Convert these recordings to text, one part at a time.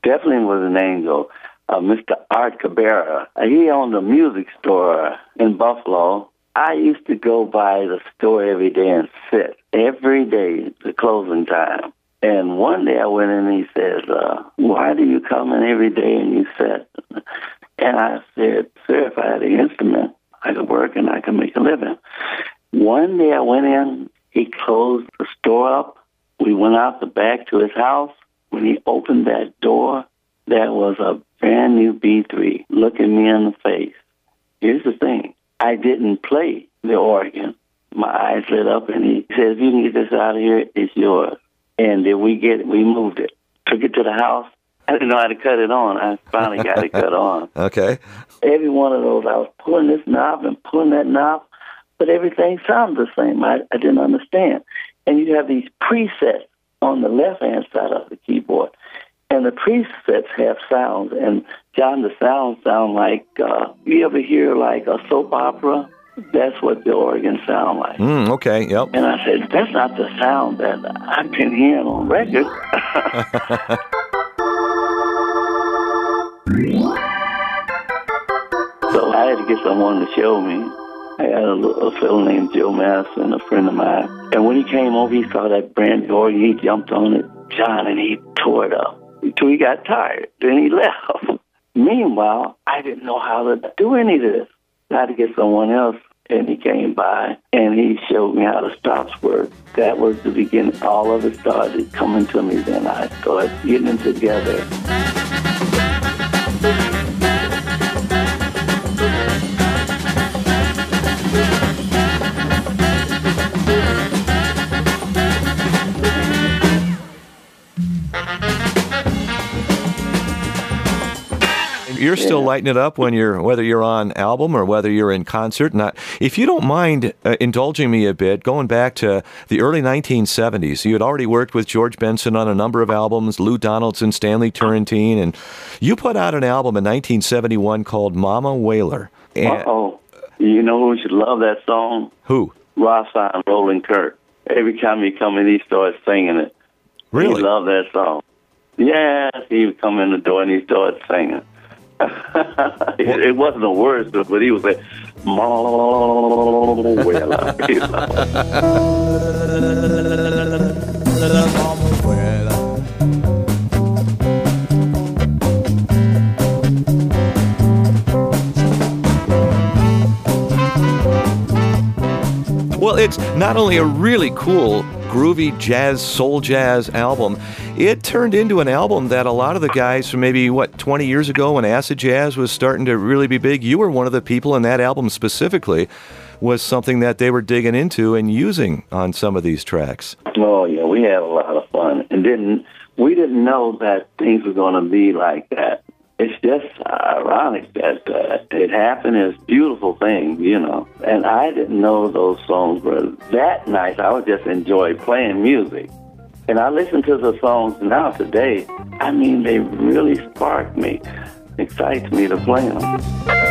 definitely was an angel. Mr. Art Cabrera. He owned a music store in Buffalo. I used to go by the store every day and sit every day, the closing time. And one day I went in and he says, why do you come in every day and you sit? And I said, sir, if I had an instrument, I could work and I could make a living. One day I went in, he closed the store up. We went out the back to his house. When he opened that door, there was a brand new B3 looking me in the face. Here's the thing. I didn't play the organ. My eyes lit up, and he said, if you can get this out of here, it's yours. And then we moved it, took it to the house. I didn't know how to cut it on. I finally got it cut on. Okay. Every one of those, I was pulling this knob and pulling that knob, but everything sounded the same. I didn't understand. And you have these presets on the left-hand side of the keyboard. And the presets have sounds. And, John, the sounds sound like, you ever hear like a soap opera? That's what the organs sound like. Okay, yep. And I said, that's not the sound that I've been hearing on record. So I had to get someone to show me. I had a fellow named Joe Madison, a friend of mine. And when he came over, he saw that brand new organ. He jumped on it, John, and he tore it up until he got tired. Then he left. Meanwhile, I didn't know how to do any of this. I had to get someone else, and he came by, and he showed me how the stops work. That was the beginning. All of it started coming to me. Then I started getting them together. You're still lighting it up whether you're on album or whether you're in concert. If you don't mind indulging me a bit, going back to the early 1970s, you had already worked with George Benson on a number of albums, Lou Donaldson, Stanley Turrentine, and you put out an album in 1971 called Mama Whaler. Uh-oh. You know who should love that song? Who? Ross and Roland Kirk. Every time he come in, he starts singing it. Really? He loved that song. Yes, he would come in the door and he started singing. It wasn't the words, but he was like, Well, it's not only a really cool, groovy jazz, soul jazz album, it turned into an album that a lot of the guys from maybe, 20 years ago when acid jazz was starting to really be big, you were one of the people in that album specifically, was something that they were digging into and using on some of these tracks. Oh, yeah, we had a lot of fun. And we didn't know that things were going to be like that. It's just ironic that it happened. It's a beautiful thing, And I didn't know those songs were that nice. I would just enjoy playing music. And I listen to the songs now today. I mean, they really spark me, excites me to play them.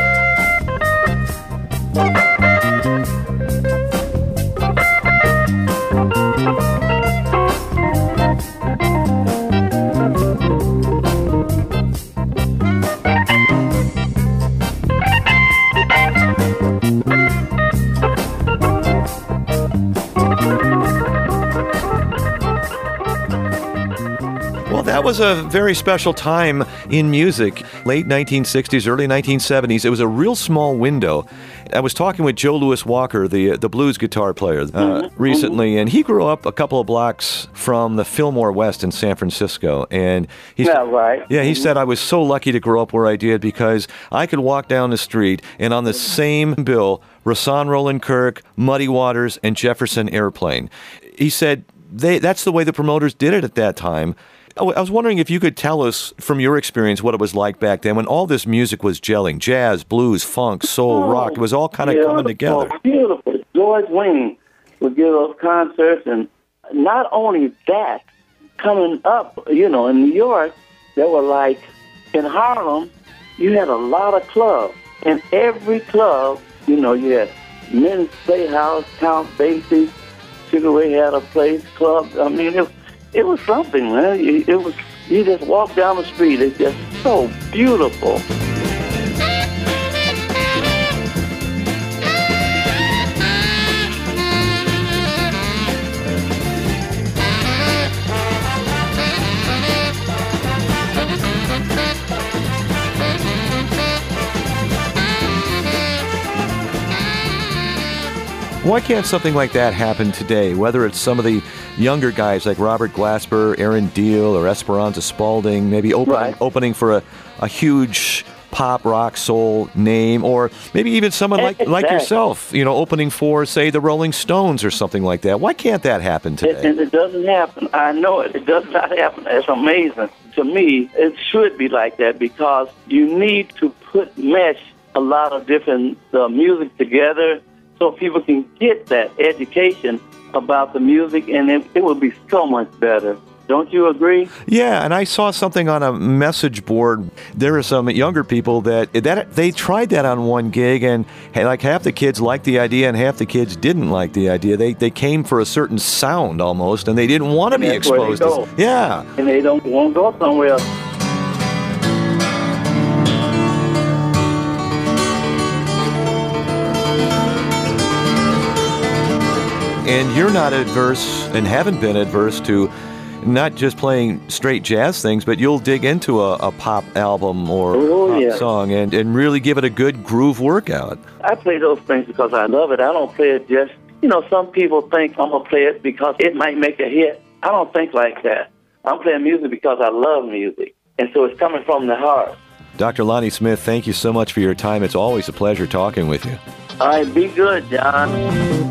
That was a very special time in music, late 1960s, early 1970s. It was a real small window. I was talking with Joe Louis Walker, the blues guitar player, recently, and he grew up a couple of blocks from the Fillmore West in San Francisco. And he said, I was so lucky to grow up where I did because I could walk down the street and on the same bill, Rahsaan Roland Kirk, Muddy Waters, and Jefferson Airplane. He said that's the way the promoters did it at that time. I was wondering if you could tell us from your experience what it was like back then when all this music was gelling, jazz, blues, funk, soul, rock. It was all kind of coming together. Beautiful. George Wayne would give those concerts, and not only that, coming up, in New York, there were like, in Harlem, you had a lot of clubs. In every club, you had Men's Playhouse, Count Basie, Sugar Ray had a place, club. I mean, it was something, man. It was You just walk down the street. It's just so beautiful. Why can't something like that happen today? Whether it's some of the younger guys like Robert Glasper, Aaron Deal, or Esperanza Spalding, maybe opening for a huge pop, rock, soul name, or maybe even someone like yourself, opening for, say, the Rolling Stones or something like that. Why can't that happen today? It doesn't happen. I know it. It does not happen. It's amazing. To me, it should be like that because you need to mesh a lot of different music together so people can get that education about the music, and it would be so much better. Don't you agree? Yeah, and I saw something on a message board. There are some younger people that they tried that on one gig, and like half the kids liked the idea and half the kids didn't like the idea. They came for a certain sound almost, and they didn't want to be exposed. Yeah. And they don't want to go somewhere else. And you're not adverse and haven't been adverse to not just playing straight jazz things, but you'll dig into a pop album or pop song and really give it a good groove workout. I play those things because I love it. I don't play it just, some people think I'm going to play it because it might make a hit. I don't think like that. I'm playing music because I love music. And so it's coming from the heart. Dr. Lonnie Smith, thank you so much for your time. It's always a pleasure talking with you. All right, be good, John.